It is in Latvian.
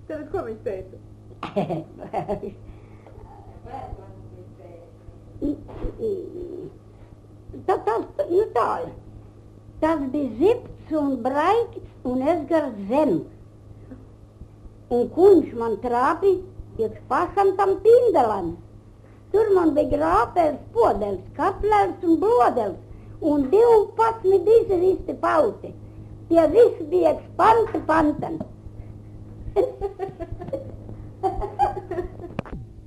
Tad ko viņš teica? Tas bija zipts un braikts un es gar zem. Un kuņš man trāpi iekš pašam tam pindelam. Tur man bija grāpēls, podels, kaplēls un blodels un 12 izristi pauti. Tie visi bija iekš panti pantan.